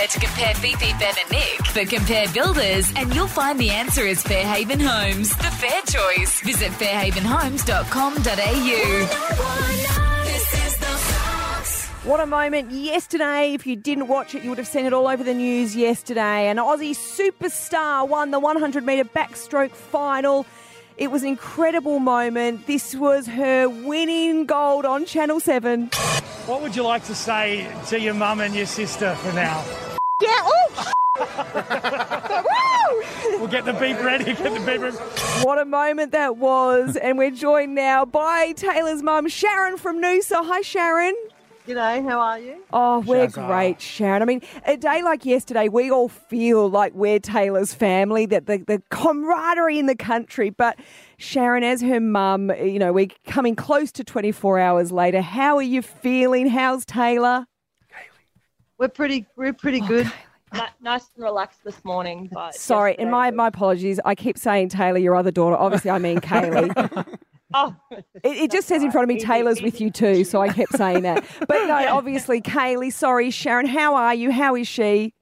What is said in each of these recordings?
where to compare Fifi, Ben and Nick, but compare builders and you'll find the answer is Fairhaven Homes, the fair choice. Visit fairhavenhomes.com.au. This is the Fox. What a moment yesterday. If you didn't watch it, you would have seen it all over the news yesterday. An Aussie superstar won the 100-metre backstroke final. It was an incredible moment. This was her winning gold on Channel 7. What would you like to say to your mum and your sister for now? Yeah, oh! We'll get the beep ready. What a moment that was. And we're joined now by Taylor's mum, Sharon from Noosa. Hi, Sharon. G'day, how are you? Oh, we're Shazza. great, Sharon. I mean, a day like yesterday, we all feel like we're Taylor's family, that the camaraderie in the country. But Sharon, as her mum, you know, we're coming close to 24 hours later. How are you feeling? How's Taylor? We're pretty good. Nice and relaxed this morning. But Sorry, and my apologies. I keep saying Taylor, your other daughter. Obviously, I mean Kaylee. Oh, It just says in front of me, Taylor's with you too, so I kept saying that. But no, obviously, Kaylee, sorry, Sharon, how are you? How is she?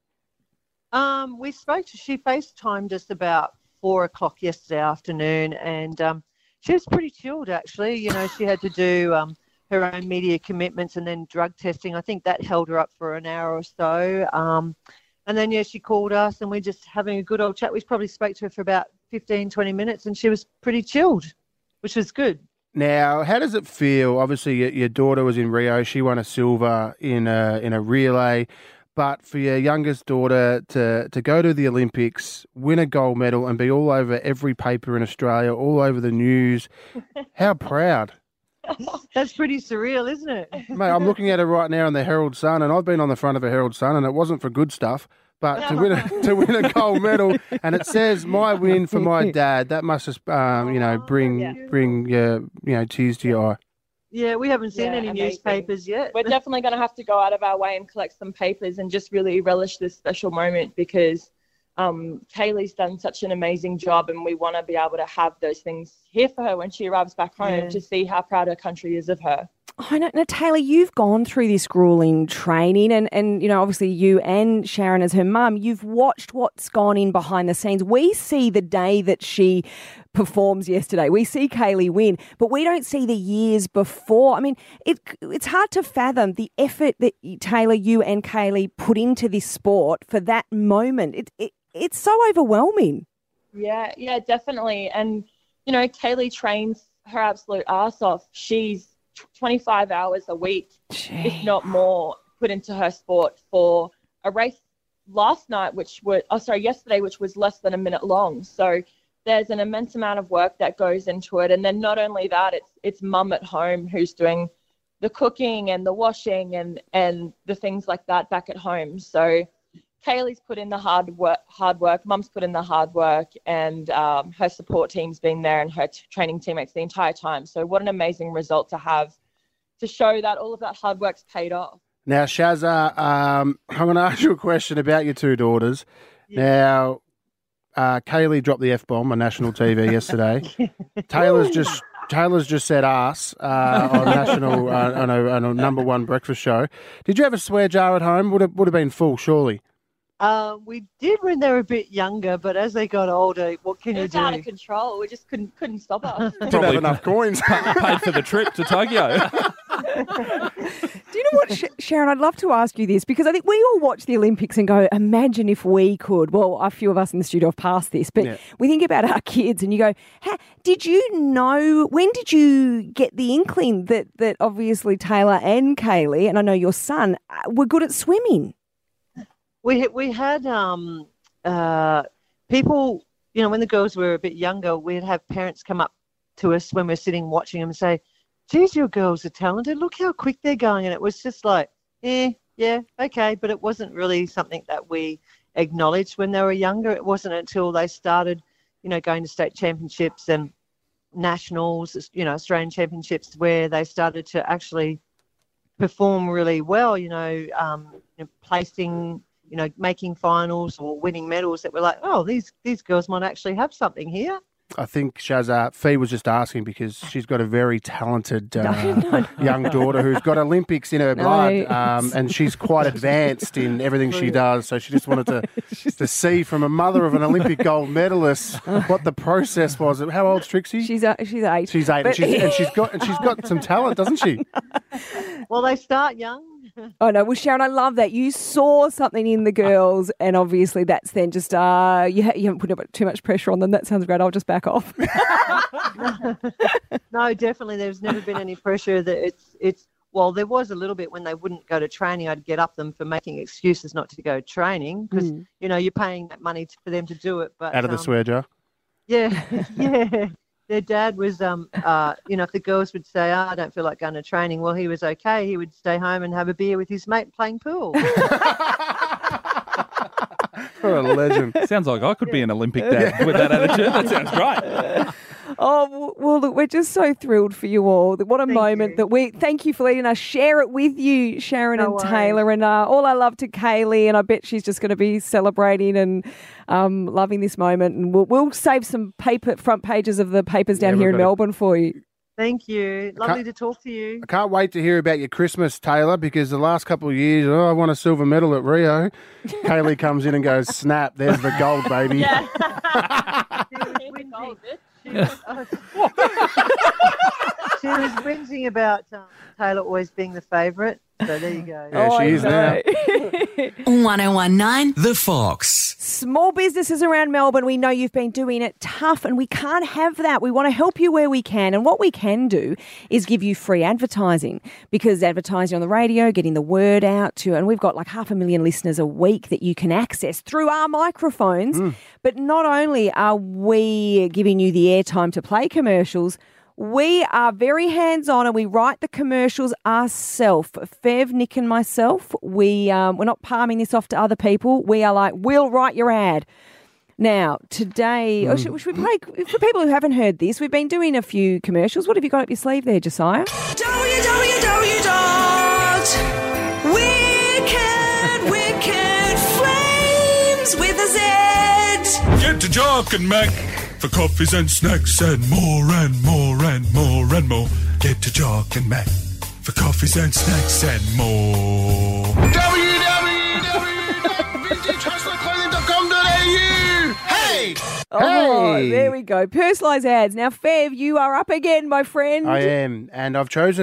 She FaceTimed us about 4 o'clock yesterday afternoon, and she was pretty chilled, actually. You know, she had to do her own media commitments and then drug testing. I think that held her up for an hour or so. And then, she called us, and we're just having a good old chat. We probably spoke to her for about 15, 20 minutes, and she was pretty chilled, which was good. Now, how does it feel? Obviously, your daughter was in Rio. She won a silver in a relay. But for your youngest daughter to go to the Olympics, win a gold medal and be all over every paper in Australia, all over the news, how proud. That's pretty surreal, isn't it? Mate, I'm looking at her right now in the Herald Sun, and I've been on the front of a Herald Sun, and it wasn't for good stuff. But to win a gold medal, and it says my win for my dad, that must just bring your tears to your eye. Yeah, we haven't seen any amazing. newspapers yet. We're definitely going to have to go out of our way and collect some papers and just really relish this special moment because Kaylee's done such an amazing job, and we want to be able to have those things here for her when she arrives back home to see how proud her country is of her. I know, now, Taylor, you've gone through this grueling training and, obviously you and Sharon as her mum, you've watched what's gone in behind the scenes. We see the day that she performs yesterday. We see Kaylee win, but we don't see the years before. I mean, it's hard to fathom the effort that, Taylor, you and Kaylee put into this sport for that moment. It's so overwhelming. Yeah, definitely. And, Kaylee trains her absolute arse off. She's 25 hours a week, if not more, put into her sport for a race yesterday, which was less than a minute long. So there's an immense amount of work that goes into it. And then not only that, it's mum at home who's doing the cooking and the washing and the things like that back at home. So Kaylee's put in the hard work, mum's put in the hard work, and her support team's been there and her training teammates the entire time. So what an amazing result to have to show that all of that hard work's paid off. Now, Shazza, I'm going to ask you a question about your two daughters. Yeah. Now, Kaylee dropped the F-bomb on national TV yesterday. Taylor's just said ass on national on a number one breakfast show. Did you have a swear jar at home? Would have been full, surely. We did when they were a bit younger, but as they got older, what can you do? It's out of control. We just couldn't stop us. Didn't have enough coins. Paid for the trip to Tokyo. Do you know what, Sharon, I'd love to ask you this because I think we all watch the Olympics and go, imagine if we could. Well, a few of us in the studio have passed this, but we think about our kids and you go, did you know, when did you get the inkling that obviously Taylor and Kaylee, and I know your son, were good at swimming? We had people, when the girls were a bit younger, we'd have parents come up to us when we're sitting watching them and say, geez, your girls are talented. Look how quick they're going. And it was just like, yeah, okay. But it wasn't really something that we acknowledged when they were younger. It wasn't until they started, going to state championships and nationals, Australian championships, where they started to actually perform really well, placing, making finals or winning medals, that we're like, oh, these girls might actually have something here. I think Shazza, Fee was just asking because she's got a very talented young daughter who's got Olympics in her blood, and she's quite advanced in everything she does. So she just wanted to see from a mother of an Olympic gold medalist what the process was. How old's Trixie? She's 8. She's 8, and she's got some talent, doesn't she? Well, they start young. Oh, no. Well, Sharon, I love that. You saw something in the girls, and obviously that's then just, you haven't put too much pressure on them. That sounds great. I'll just back off. No, definitely. There's never been any pressure. That it's well, there was a little bit when they wouldn't go to training. I'd get up them for making excuses not to go training because, you're paying that money for them to do it. But out of the swear jar. Yeah, yeah. Their dad was, if the girls would say, I don't feel like going to training, well, he was okay. He would stay home and have a beer with his mate playing pool. What a legend. Sounds like I could be an Olympic dad with that attitude. That sounds great. Oh, well, look, we're just so thrilled for you all. What a moment that thank you for letting us share it with you, Sharon and Taylor, and all our love to Kaylee, and I bet she's just going to be celebrating and loving this moment, and we'll save some front pages of the papers down here in Melbourne for you. Thank you. Lovely to talk to you. I can't wait to hear about your Christmas, Taylor, because the last couple of years, I won a silver medal at Rio. Kaylee comes in and goes, snap, there's the gold, baby. Yeah. She was whinging about Taylor always being the favourite. So there you go. Yeah, she is now. 1019 The Fox. Small businesses around Melbourne, we know you've been doing it tough, and we can't have that. We want to help you where we can, and what we can do is give you free advertising, because advertising on the radio, getting the word out to, and we've got like 500,000 listeners a week that you can access through our microphones. But not only are we giving you the airtime to play commercials, we are very hands-on and we write the commercials ourselves. Fev, Nick and myself, we're not palming this off to other people. We are like, we'll write your ad. Now, today, should we play, for people who haven't heard this, we've been doing a few commercials. What have you got up your sleeve there, Josiah? www.wickedflames with a Z. Get to Jock and Mac for coffees and snacks and more and more and more and more. Get to Jock and Mac for coffees and snacks and more. www.visittrustlandclothing.com.au. Hey! Oh, Hey! there we go. Personalised ads. Now, Fev, you are up again, my friend. I am, and I've chosen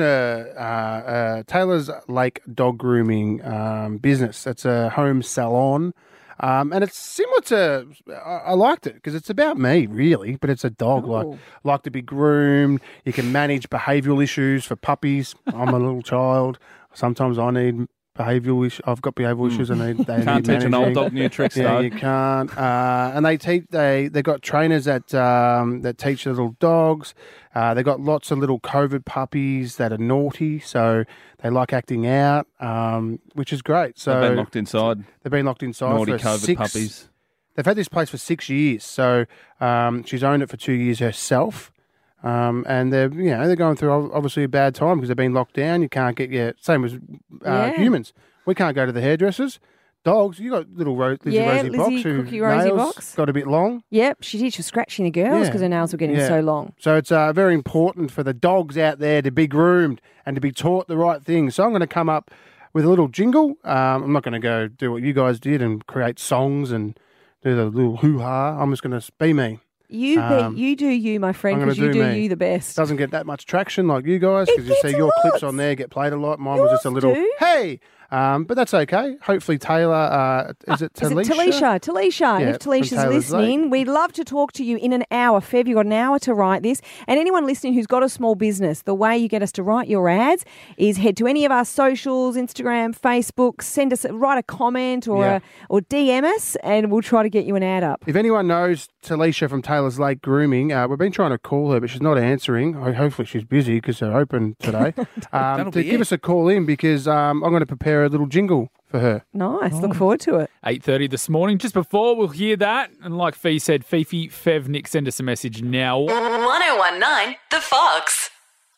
a Taylor's Lake dog grooming business. It's a home salon. And it's similar to, I liked it because it's about me, really, but it's a dog. Like to be groomed. You can manage behavioural issues for puppies. I'm a little child. Sometimes I need behavioural issues. I've got behavioural issues and they Can't need teach an old managing. dog new tricks, Yeah, though. you can't. And they got trainers that teach little dogs. They got lots of little COVID puppies that are naughty, so they like acting out, which is great. So They've been locked inside. They've been locked inside Naughty for COVID puppies. They've had this place for 6 years, so she's owned it for 2 years herself. And they're going through obviously a bad time because they've been locked down. You can't get same as humans. We can't go to the hairdressers. Dogs, you got little Lizzie Rosie Box, who Cookie Rosie nails Box. got a bit long. Yep, she did. She was scratching the girls Yeah. because her nails were getting Yeah. so long. So it's very important for the dogs out there to be groomed and to be taught the right things. So I'm going to come up with a little jingle. I'm not going to go do what you guys did and create songs and do the little hoo-ha. I'm just going to be me. You do you, my friend, I'm gonna because you do do me. you the best. Doesn't get that much traction like you guys because you gets see your clips lots. on there get played a lot. Mine was just a little, do. hey. But that's okay. Hopefully Taylor, is it Talisha? Is it Talisha? Talisha. Yeah, If Talisha's from Taylor's listening, we'd love to talk to you in an hour. Fev, you've got an hour to write this. And anyone listening who's got a small business, the way you get us to write your ads is head to any of our socials, Instagram, Facebook, write a comment or DM us, and we'll try to get you an ad up. If anyone knows Talisha from Taylor's Lake Grooming, we've been trying to call her, but she's not answering. Hopefully she's busy because they're open today. To give us a call in because I'm going to prepare a little jingle for her. Nice. Look forward to it. 8:30 this morning. Just before, we'll hear that. And like Fee said, Fifi, Fev, Nick, send us a message now. 1019 The Fox.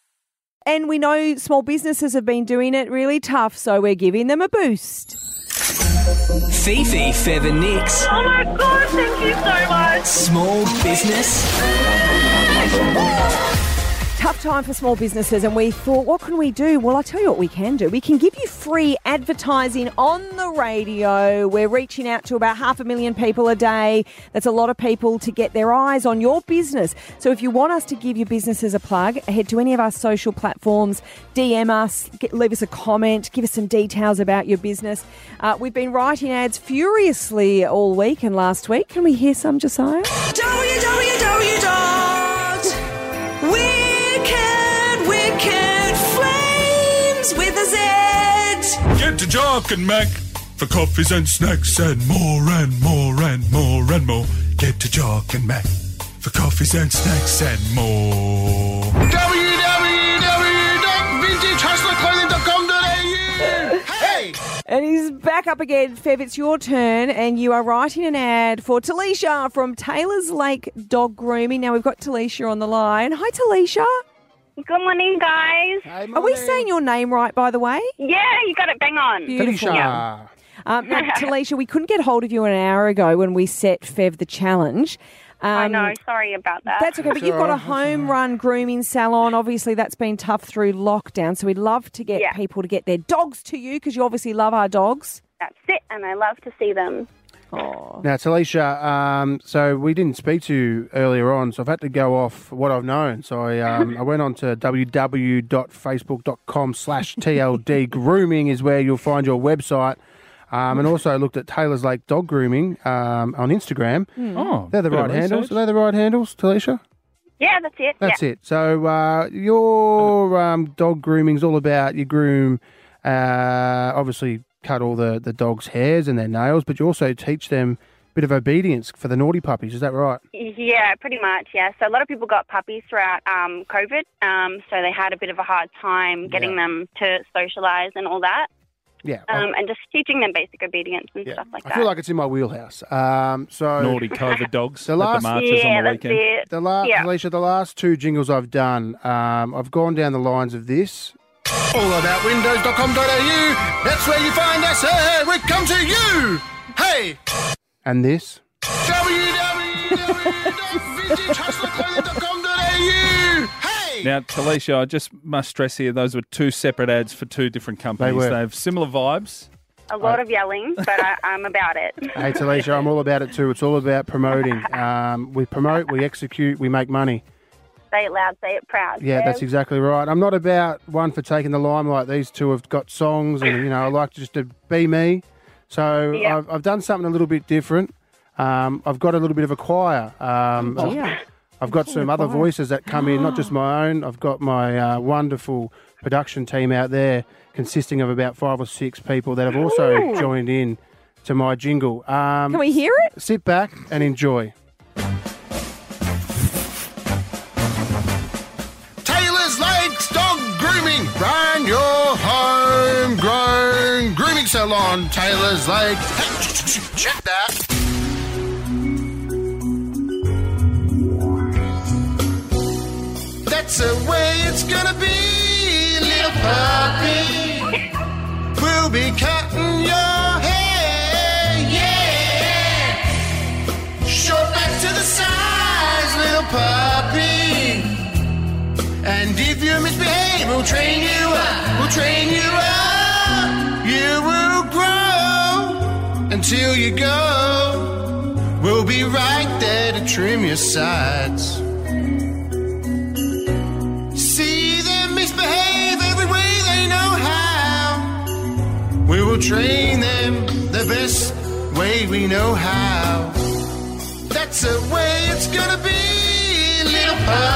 And we know small businesses have been doing it really tough, so we're giving them a boost. Fifi, Fev and Nix. Oh my God, thank you so much. Small business. Tough time for small businesses, and we thought, what can we do? Well, I'll tell you what we can do. We can give you free advertising on the radio. We're reaching out to about 500,000 people a day. That's a lot of people to get their eyes on your business. So if you want us to give your businesses a plug, head to any of our social platforms, DM us, leave us a comment, give us some details about your business. We've been writing ads furiously all week and last week. Can we hear some, Josiah? Get to Jock and Mac for coffees and snacks and more and more and more and more. Get to Jock and Mac for coffees and snacks and more. www.vintagehustlerclothing.com.au. Hey! And he's back up again. Fev, it's your turn, and you are writing an ad for Talisha from Taylor's Lake Dog Grooming. Now, we've got Talisha on the line. Hi, Talisha. Good morning, guys. Are we saying your name right, by the way? Yeah, you got it bang on. Beautiful. Talisha. Now, Talisha, we couldn't get hold of you an hour ago when we set Fev the challenge. I know, sorry about that. That's okay, but you've got a home-run grooming salon. Obviously, that's been tough through lockdown, so we'd love to get people to get their dogs to you because you obviously love our dogs. That's it, and I love to see them. Oh. Now, Talisha, so we didn't speak to you earlier on, so I've had to go off what I've known. So I went on to www.facebook.com/TLD Grooming is where you'll find your website. And also looked at Taylor's Lake Dog Grooming on Instagram. Oh, they're the right handles. Are they the right handles, Talisha? Yeah, that's it. That's it. So your dog grooming's all about you groom, obviously cut all the dog's hairs and their nails, but you also teach them a bit of obedience for the naughty puppies. Is that right? Yeah, pretty much, yeah. So a lot of people got puppies throughout COVID, so they had a bit of a hard time getting them to socialise and all that. Yeah. And just teaching them basic obedience and stuff like that. I feel like it's in my wheelhouse. So Naughty COVID dogs the last, at the marches on the weekend. It. Alicia, the last two jingles I've done, I've gone down the lines of this. Allaboutwindows.com.au. That's where you find us. Hey, we come to you. Hey. And this. www.vintagehustlerclothing.com.au. Hey. Now, Talisha, I just must stress here, those were two separate ads for two different companies. They were. They have similar vibes. A lot of yelling, but I'm about it. Hey, Talisha, I'm all about it too. It's all about promoting. We promote, we execute, we make money. Say it loud, say it proud. Yeah, that's exactly right. I'm not about one for taking the limelight. These two have got songs and, I like just to be me. So I've done something a little bit different. I've got a little bit of a choir. I've got some other voices that come in, not just my own. I've got my wonderful production team out there consisting of about 5 or 6 people that have also joined in to my jingle. Can we hear it? Sit back and enjoy. Taylor's Lakes Dog Grooming. Run your homegrown grooming salon. Taylor's Lake. Hey, check that. That's the way it's gonna be, little puppy. We'll be cutting your hair, yeah. Short back to the sides, little puppy. And if you misbehave, we'll train you up, we'll train you up. You will grow until you go. We'll be right there to trim your sides. See them misbehave every way they know how. We will train them the best way we know how. That's the way it's gonna be, little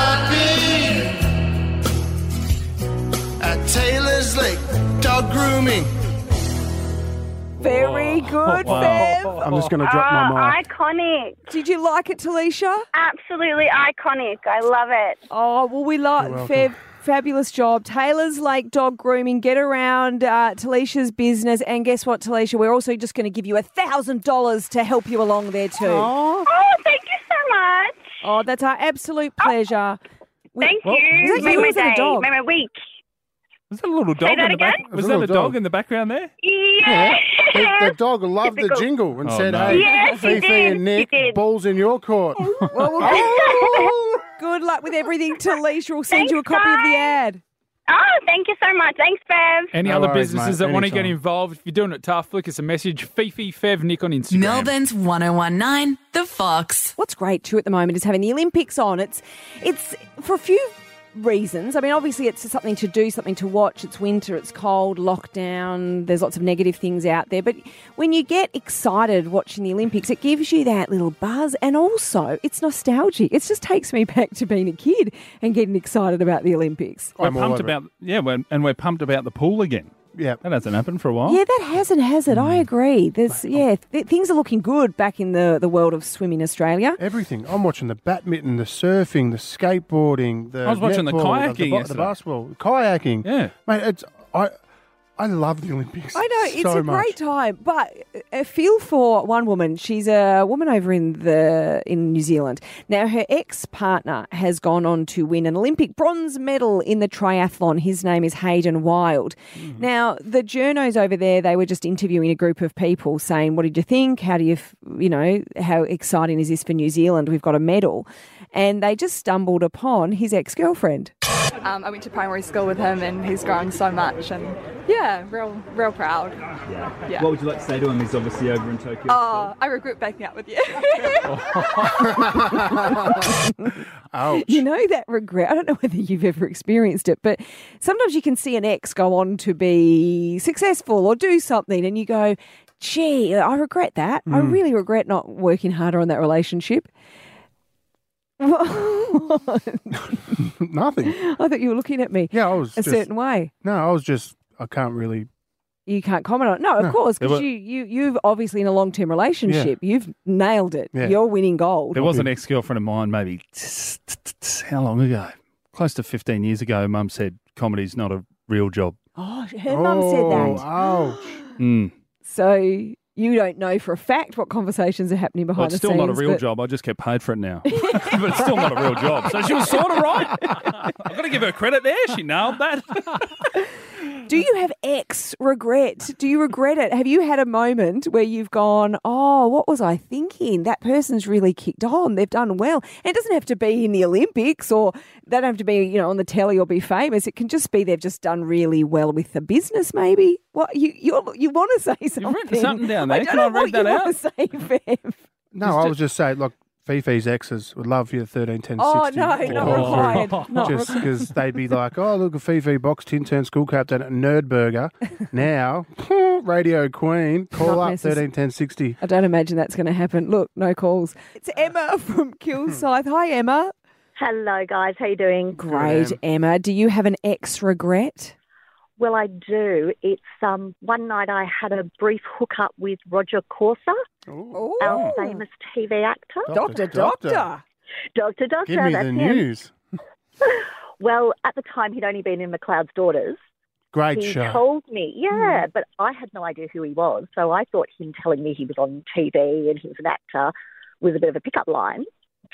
puppy. At Taylor's Lake Dog Grooming. Very good, Fev. I'm just going to drop my mic. Iconic. Did you like it, Talisha? Absolutely iconic. I love it. Oh, well, we like Fev. Fabulous job. Taylor's Lake Dog Grooming. Get around Talisha's business. And guess what, Talisha? We're also just going to give you $1,000 to help you along there too. Oh, thank you so much. Oh, that's our absolute pleasure. Thank you. Made my day. Made my week. Was that a little dog in the back? Was that a dog in the background there? Yeah. The dog loved the jingle and said, no. hey, Yes, he Fifi did. and Nick, He did. ball's in your court. Good luck with everything. Talisha will send you a Thanks, copy of the guys. ad. Oh, thank you so much. Thanks, Bev. Any No other worries, businesses mate. that want to get Anytime. involved? If you're doing it tough, flick us a message. Fifi, Fev, Nick on Instagram. Melbourne's 1019, The Fox. What's great too at the moment is having the Olympics on. It's for a few reasons. I mean, obviously it's something to do, something to watch. It's winter, it's cold, lockdown. There's lots of negative things out there. But when you get excited watching the Olympics, it gives you that little buzz, and also it's nostalgic. It just takes me back to being a kid and getting excited about the Olympics. We're I'm all pumped over it. about we're pumped about the pool again. Yeah. That hasn't happened for a while. Yeah, that hasn't, has it? I agree. There's things are looking good back in the world of swimming Australia. Everything. I'm watching the badminton, the surfing, the skateboarding, the I was watching the netball, kayaking the yesterday. basketball, kayaking. Yeah. Mate, I love the Olympics. I know, it's so a much. great time, but I feel for one woman. She's a woman over in New Zealand. Now, her ex-partner has gone on to win an Olympic bronze medal in the triathlon. His name is Hayden Wild. Now, the journos over there, they were just interviewing a group of people saying, what did you think? How do you, how exciting is this for New Zealand? We've got a medal. And they just stumbled upon his ex-girlfriend. I went to primary school with him and he's grown so much and yeah, real proud. Yeah. What would you like to say to him? He's obviously over in Tokyo. Oh, I regret breaking up with you. Ouch. You know that regret. I don't know whether you've ever experienced it, but sometimes you can see an ex go on to be successful or do something and you go, gee, I regret that. I really regret not working harder on that relationship. Nothing. I thought you were looking at me Yeah, I was a certain way. No, I can't really. You can't comment on it. No, of course, because you've obviously in a long-term relationship. You've nailed it. Yeah. You're winning gold. There was an ex-girlfriend of mine maybe, how long ago? Close to 15 years ago, Mum said comedy's not a real job. Oh, her mum said that. Ouch. Mm. So you don't know for a fact what conversations are happening Well, behind it's the still scenes. not a real but- job. I just get paid for it now. But it's still not a real job. So she was sort of right. I've got to give her credit there. She nailed that. Do you have ex regret? Do you regret it? Have you had a moment where you've gone, oh, what was I thinking? That person's really kicked on. They've done well. And it doesn't have to be in the Olympics or they don't have to be, on the telly or be famous. It can just be they've just done really well with the business maybe. What you want to say something. You've written something down there. I don't Can know I read what that you out? want to say, Bev. No, I was just saying, look, Fifi's exes would love you 13, 10, 60. Oh, no, not required. Not Just required. because they'd be like, oh, look at Fifi, box tin turn school captain at Nerdburger. Now, radio queen, call Not up 13, 10, 60. I don't imagine that's going to happen. Look, no calls. It's Emma from Kilsyth. Hi, Emma. Hello, guys. How you doing? Great, Emma. Do you have an ex regret? Well, I do. It's one night I had a brief hookup with Roger Corser, our famous TV actor. Doctor. Doctor. Give me that's the him. news. Well, at the time, he'd only been in McLeod's Daughters. Great He show. told me, but I had no idea who he was. So I thought him telling me he was on TV and he was an actor was a bit of a pickup line.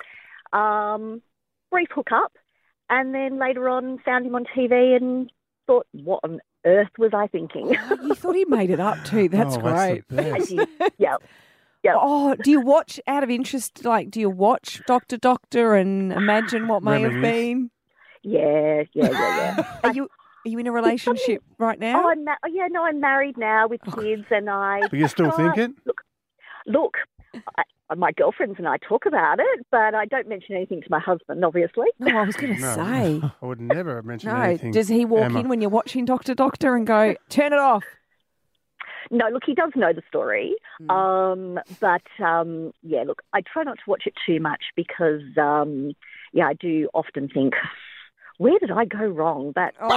Brief hookup. And then later on found him on TV and thought, what on earth was I thinking? You thought he made it up too. That's great. I did. Yep. Oh, do you watch out of interest? Like, do you watch Doctor and imagine what may have Reminisce. been? Yeah. Are you in a relationship right now? Oh, I'm married now with kids, and I. But you still thinking? Look, my girlfriends and I talk about it, but I don't mention anything to my husband, obviously. No, I was going to say. I would never have mentioned No, anything. does he walk Emma. in when you're watching Doctor and go, turn it off? No, look, he does know the story. Look, I try not to watch it too much because, I do often think, where did I go wrong? But Poor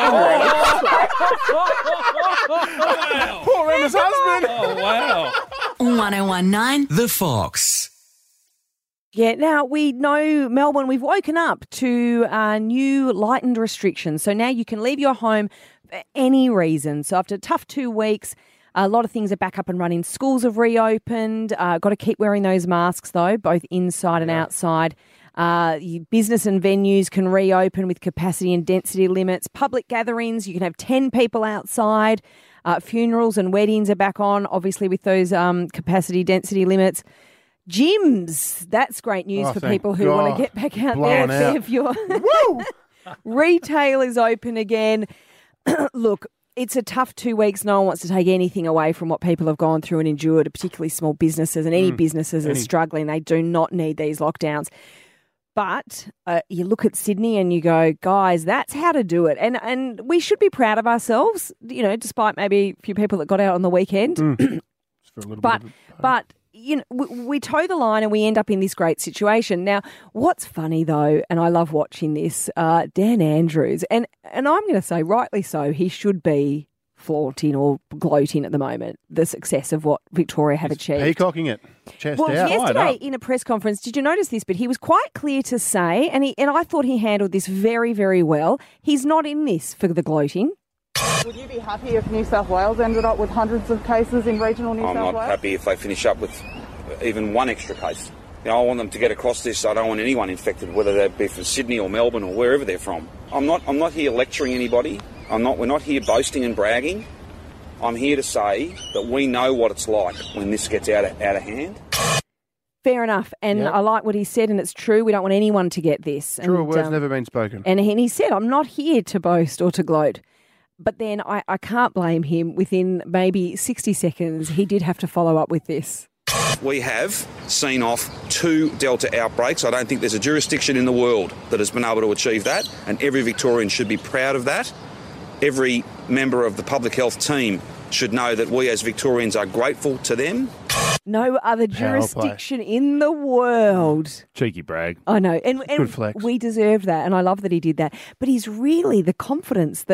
Emma's husband. Oh, wow. 1019, The Fox. Yeah, now we know Melbourne, we've woken up to new lightened restrictions. So now you can leave your home for any reason. So after a tough 2 weeks, a lot of things are back up and running. Schools have reopened. Got to keep wearing those masks, though, both inside and outside. Business and venues can reopen with capacity and density limits. Public gatherings, you can have 10 people outside. Funerals and weddings are back on, obviously with those capacity density limits. Gyms, that's great news for people who want to get back out there. If you're Retail is open again. Look, it's a tough 2 weeks. No one wants to take anything away from what people have gone through and endured, particularly small businesses, and any businesses are struggling. They do not need these lockdowns. But you look at Sydney and you go, guys, that's how to do it. And we should be proud of ourselves, you know, despite maybe a few people that got out on the weekend. But you know, we toe the line and we end up in this great situation. Now, what's funny though, and I love watching this, Dan Andrews, and I'm going to say rightly so, he should be flaunting or gloating at the moment the success of what Victoria have achieved. Peacocking it, chest out. Well, yesterday in a press conference, did you notice this? But he was quite clear to say, and I thought he handled this very, very well. He's not in this for the gloating. Would you be happy if New South Wales ended up with hundreds of cases in regional New South Wales? I'm not happy if they finish up with even one extra case. You know, I want them to get across this. I don't want anyone infected, whether they be from Sydney or Melbourne or wherever they're from. I'm not here lecturing anybody. We're not here boasting and bragging. I'm here to say that we know what it's like when this gets out of hand. Fair enough. And I like what he said, and it's true. We don't want anyone to get this. Truer words never been spoken. And he said, I'm not here to boast or to gloat. But then I can't blame him. Within maybe 60 seconds, he did have to follow up with this. We have seen off 2 Delta outbreaks. I don't think there's a jurisdiction in the world that has been able to achieve that, and every Victorian should be proud of that. Every member of the public health team should know that we as Victorians are grateful to them. No other jurisdiction in the world. Cheeky brag. I know. And Good flex. We deserve that, and I love that he did that. But he's really the confidence.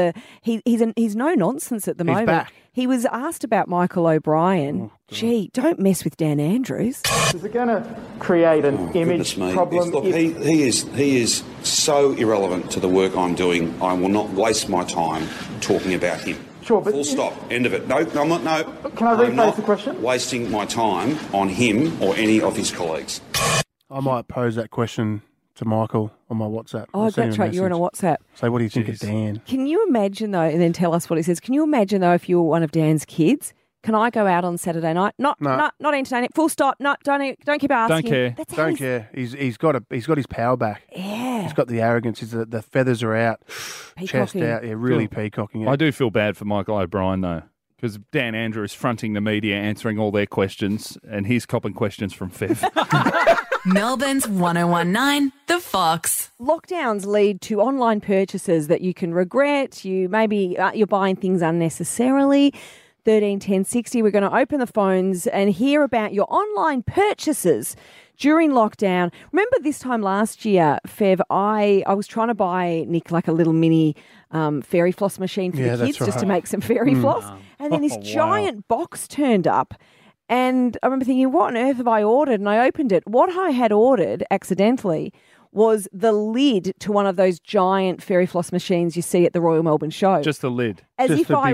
He's no nonsense at the moment. Back. He was asked about Michael O'Brien. Gee, don't mess with Dan Andrews. Is it going to create an image problem? Look, he is so irrelevant to the work I'm doing. I will not waste my time talking about him. Sure, but full stop. End of it. No, I'm not. No. Can I rephrase the question? Wasting my time on him or any of his colleagues. I might pose that question to Michael on my WhatsApp. Oh, that's right. You're on a WhatsApp. Say, what do you think of Dan? Can you imagine, though, and then tell us what he says, can you imagine, though, if you were one of Dan's kids? Can I go out on Saturday night? Not entertaining. Full stop. No, don't keep asking. Don't care. Don't care. He's got his power back. Yeah. He's got the arrogance. The feathers are out. Chest out. Yeah, really peacocking it. I do feel bad for Michael O'Brien, though, because Dan Andrews fronting the media, answering all their questions, and he's copping questions from Fev. Melbourne's 1019, The Fox. Lockdowns lead to online purchases that you can regret. You're buying things unnecessarily. 13 10 60. We're going to open the phones and hear about your online purchases during lockdown. Remember this time last year, Fev, I was trying to buy Nick like a little mini fairy floss machine for the kids just to make some fairy floss. And then this giant box turned up. And I remember thinking, what on earth have I ordered? And I opened it. What I had ordered accidentally was the lid to one of those giant fairy floss machines you see at the Royal Melbourne Show. Just the lid. As if I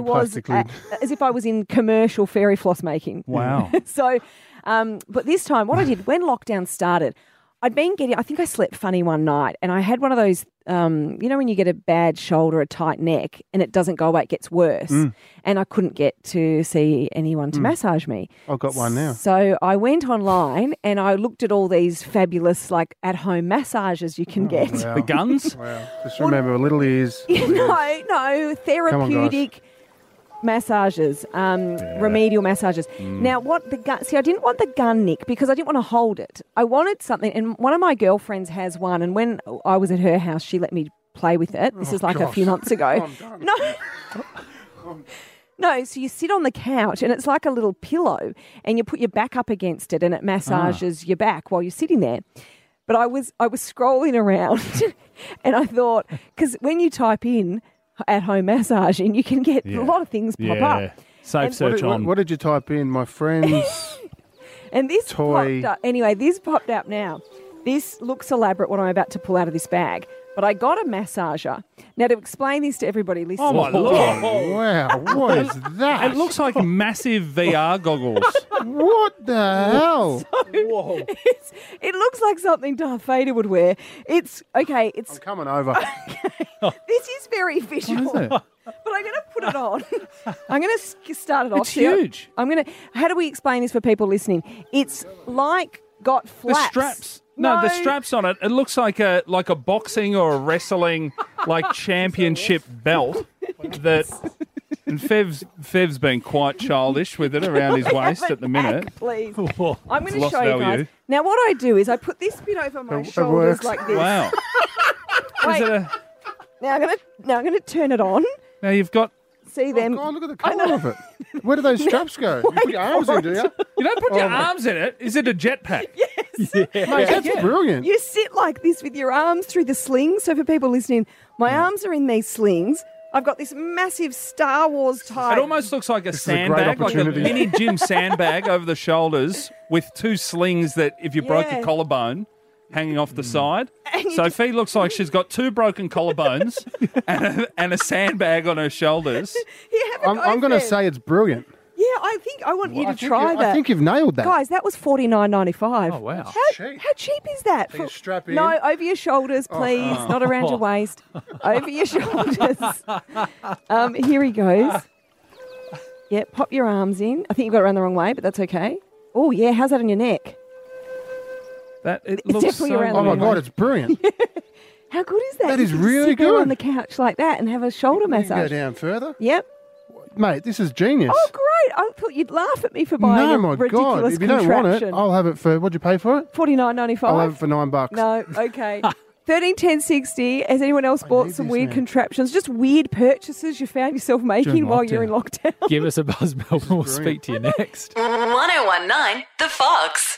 was in commercial fairy floss making. Wow. So, but this time, what I did when lockdown started, I think I slept funny one night, and I had one of those, you know, when you get a bad shoulder, a tight neck, and it doesn't go away, it gets worse. And I couldn't get to see anyone to massage me. I've got one now. So I went online and I looked at all these fabulous, like, at-home massages you can get. Wow. The guns? Wow. Just remember, little ears. No, therapeutic massages, remedial massages. Now, I didn't want the gun, Nick, because I didn't want to hold it. I wanted something, and one of my girlfriends has one, and when I was at her house, she let me play with it. This is like a few months ago. No, so you sit on the couch, and it's like a little pillow, and you put your back up against it, and it massages your back while you're sitting there. But I was scrolling around, and I thought, because when you type in at-home massage, and you can get a lot of things pop up. Safe search on. What did you type in? My friend's and this toy. Popped up. Anyway, this popped up now. This looks elaborate, what I'm about to pull out of this bag. But I got a massager. Now, to explain this to everybody listening. Oh, my Lord. Wow, what is that? It looks like massive VR goggles. What the hell? Whoa. It looks like something Darth Vader would wear. I'm coming over. This is very visual. What is it? But I'm going to put it on. I'm going to start it off. It's huge. How do we explain this for people listening? It's like got flaps. The straps. No, the straps on it. It looks like a boxing or a wrestling championship belt that. And Fev's been quite childish with it around his waist at the minute. Please. I'm It's going to lost show you guys. value. Now, what I do is I put this bit over my shoulders works. like this. Wow. Wait. Is it Now I'm going to turn it on. now you've got. See them. Oh, look at the colour of it. Where do those straps go? You put your arms in, do you? You don't put your arms in it. Is it a jetpack? Yes. Mate, that's brilliant. You sit like this with your arms through the slings. So for people listening, my arms are in these slings. I've got this massive Star Wars type. It almost looks like a is a great sandbag, like a opportunity. mini gym sandbag over the shoulders with two slings that if you broke a Yeah. collarbone hanging off the side. Sophie looks like she's got two broken collarbones and a sandbag on her shoulders. I'm going to say it's brilliant. Yeah, I want you to try that. I think you've nailed that. Guys, that was $49.95. Oh, wow. How cheap is that? So you strap in. No, over your shoulders, please. Not around your waist. Over your shoulders. Here he goes. Yeah, pop your arms in. I think you got it around the wrong way, but that's okay. Oh, yeah. How's that on your neck? It It's looks definitely so around Oh, my the God, it's brilliant. How good is that? That You is can really sit there good. on the couch like that and have a shoulder You can go massage. down further. Yep. Mate, this is genius. Oh, great. I thought you'd laugh at me for buying No, a my ridiculous God. If you don't want it, contraption. I'll have it for, what'd you pay for it? $49.95. I'll have it for $9. No, okay. 131060. Has anyone else bought some this weird now. contraptions? Just weird purchases you found yourself making During while you're in lockdown? Give us a buzz, Melbourne. We'll speak to you next. 1019 The Fox.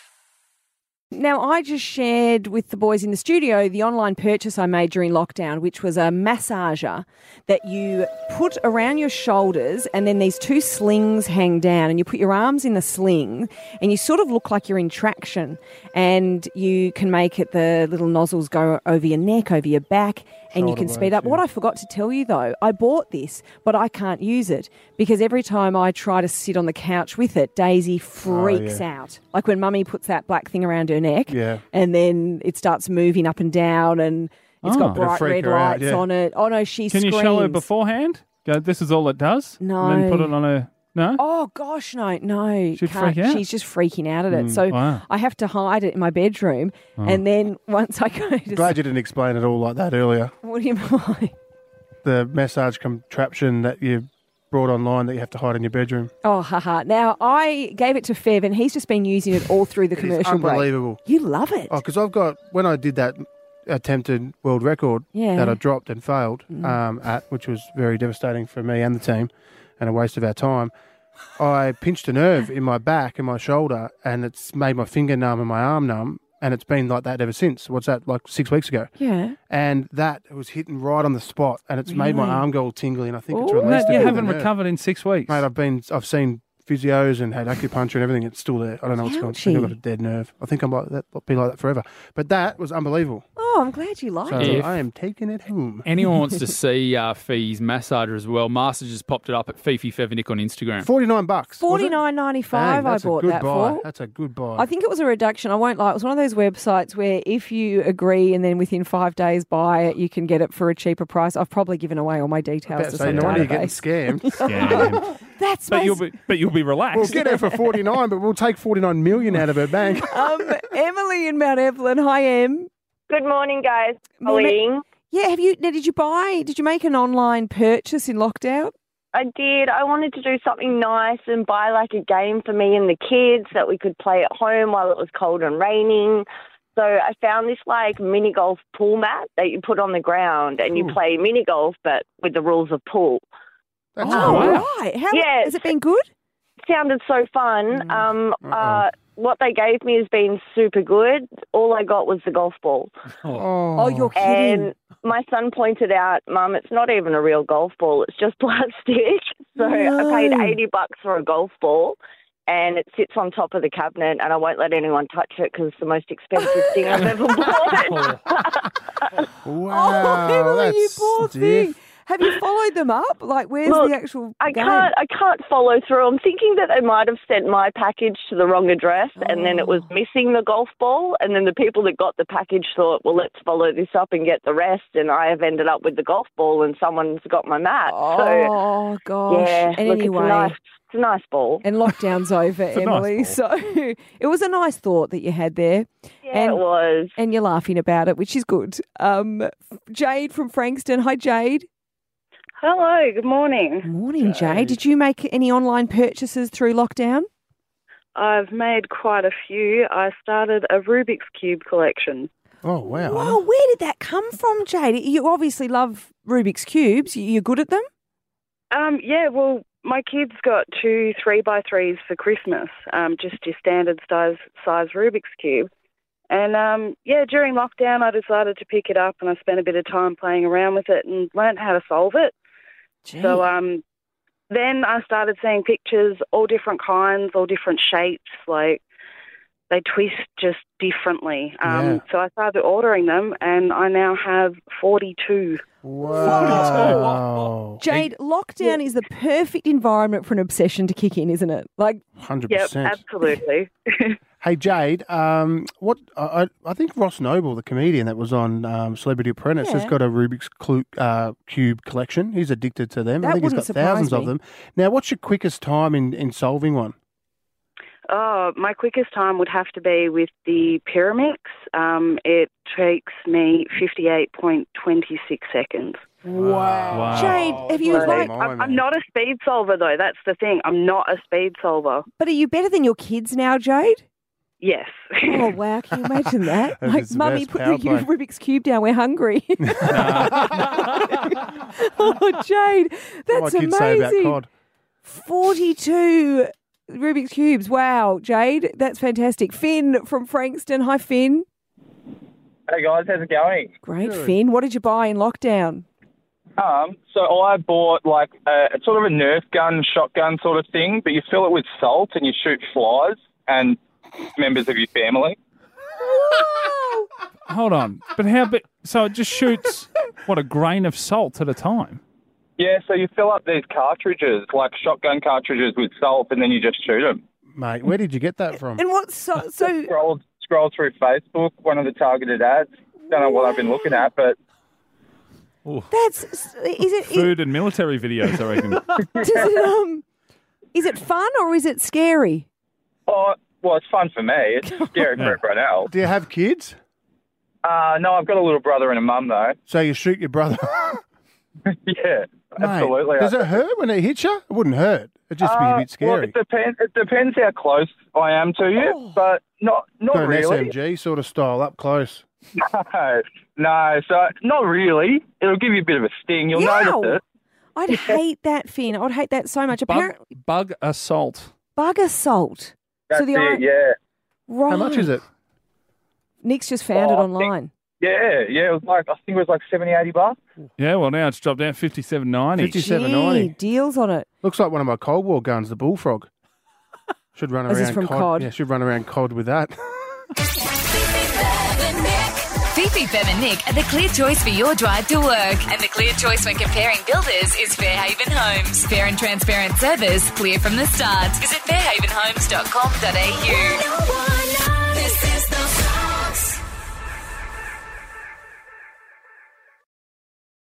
Now, I just shared with the boys in the studio the online purchase I made during lockdown, which was a massager that you put around your shoulders and then these two slings hang down and you put your arms in the sling and you sort of look like you're in traction and you can make it, the little nozzles go over your neck, over your back, and you can speed up. What I forgot to tell you though, I bought this, but I can't use it because every time I try to sit on the couch with it, Daisy freaks out. Like when Mummy puts that black thing around her neck and then it starts moving up and down and it's got bright red lights on it. Oh no, she Can screams. you show her beforehand? Go, this is all it does? No. And then put it on her... No? Oh gosh, no. She'd can't. freak out? She's just freaking out at it. So wow. I have to hide it in my bedroom and then once I go to Glad you didn't explain it all like that earlier. What do you mean? The massage contraption that you brought online that you have to hide in your bedroom. Oh, haha. Now, I gave it to Fev and he's just been using it all through the commercial break. Unbelievable. You love it. Oh, because I've got, when I did that attempted world record that I dropped and failed which was very devastating for me and the team and a waste of our time, I pinched a nerve in my back and my shoulder and it's made my finger numb and my arm numb and it's been like that ever since. What's that, like 6 weeks ago? Yeah. And that was hitting right on the spot and it's made my Really? arm go all tingly and I think it's Ooh. released a You bit of haven't the nerve. recovered in 6 weeks. Mate, I've seen physios and had acupuncture and everything. It's still there. I don't know what's going on. I think I've got a dead nerve. I think I'm like that. I'll be like that forever. But that was unbelievable. Oh, I'm glad you liked So it. I am taking it home. Anyone wants to see Fee's massager as well, Master just popped it up at Fifi Fevenick on Instagram. $49. $49.95 I bought that for. That's a good buy. I think it was a reduction. I won't lie. It was one of those websites where if you agree and then within 5 days buy it, you can get it for a cheaper price. I've probably given away all my details to some no wonder you're getting database. scammed. That's but you'll be relaxed. We'll get her for 49, but we'll take 49 million out of her bank. Emily in Mount Evelyn. Hi, Em. Good morning, guys. Morning. Yeah, did you make an online purchase in lockdown? I did. I wanted to do something nice and buy like a game for me and the kids that we could play at home while it was cold and raining. So I found this like mini golf pool mat that you put on the ground and you play mini golf but with the rules of pool. That's right. Has it been good? Sounded so fun. What they gave me has been super good. All I got was the golf ball. Oh, you're kidding. And my son pointed out, Mum, it's not even a real golf ball. It's just plastic. So I paid $80 for a golf ball. And it sits on top of the cabinet, and I won't let anyone touch it because it's the most expensive thing I've ever bought. Wow, Emily, you poor thing. Have you followed them up? Like, where's Look, the actual I game? can't follow through. I'm thinking that they might have sent my package to the wrong address, and then it was missing the golf ball, and then the people that got the package thought, well, let's follow this up and get the rest, and I have ended up with the golf ball, and someone's got my mat. Oh, gosh. Yeah, And look, anyway. it's a nice ball. And lockdown's over, It's a nice Emily. ball. So it was a nice thought that you had there. Yeah, it was. And you're laughing about it, which is good. Jade from Frankston. Hi, Jade. Hello, good morning. Morning, Jade. Did you make any online purchases through lockdown? I've made quite a few. I started a Rubik's Cube collection. Oh, wow. Well, where did that come from, Jade? You obviously love Rubik's Cubes. You're good at them? Yeah, well, my kids got 2 3x3s for Christmas, just your standard size Rubik's Cube. And, during lockdown, I decided to pick it up and I spent a bit of time playing around with it and learned how to solve it. Gee. So then I started seeing pictures, all different kinds, all different shapes, like they twist just differently. So I started ordering them and I now have 42. Wow. Jade, lockdown is the perfect environment for an obsession to kick in, isn't it? Like 100%. Yep, absolutely. Hey, Jade, I think Ross Noble, the comedian that was on Celebrity Apprentice, has Yeah. got a Rubik's Cube collection. He's addicted to them. I That think he's got wouldn't surprise thousands of me. them. Now, what's your quickest time in solving one? Oh, my quickest time would have to be with the Pyramix. It takes me 58.26 seconds. Wow. Jade, have you I'm not a speed solver, though. That's the thing. I'm not a speed solver. But are you better than your kids now, Jade? Yes. Oh, wow. Can you imagine that? That Like, is the Mummy, best put power the play. Rubik's Cube down. We're hungry. Oh, Jade, that's What kids say about amazing. COD. 42 Rubik's Cubes. Wow, Jade, that's fantastic. Finn from Frankston. Hi, Finn. Hey guys, how's it going? Great, Finn. What did you buy in lockdown? So I bought like a sort of a Nerf gun, shotgun sort of thing, but you fill it with salt and you shoot flies and members of your family. Hold on. But how big? So it just shoots, what, a grain of salt at a time? Yeah, so you fill up these cartridges, like shotgun cartridges with salt, and then you just shoot them. Mate, where did you get that from? And what's so... Scroll through Facebook, one of the targeted ads. Don't know what I've been looking at, but That's... Is it... Food and military videos, I reckon. Does it, is it fun or is it scary? well, it's fun for me. It's scary for everyone else. Do you have kids? No, I've got a little brother and a mum though. So you shoot your brother? Yeah, Mate, absolutely. does it hurt when it hits you? It wouldn't hurt. It'd just be a bit Well, scary. it depends how close I am to you, but not Got an really. SMG sort of style, up close. No, so not really. It'll give you a bit of a sting. You'll Yow! notice it. I'd hate that, Finn. I'd hate that so much. Apparently, Bug assault. bug assault. That's the it, yeah. Right. How much is it? Nick's just found it I think- online. Yeah. It was like, I think it was like $70-80. Yeah, well, now it's dropped down $57.90. Gee, deals on it. Looks like one of my Cold War guns, the Bullfrog. Should run Is around this from COD? Yeah, should run around COD with that. Fifi, Bev and Nick are the clear choice for your drive to work. And the clear choice when comparing builders is Fairhaven Homes. Fair and transparent service, clear from the start. Visit fairhavenhomes.com.au.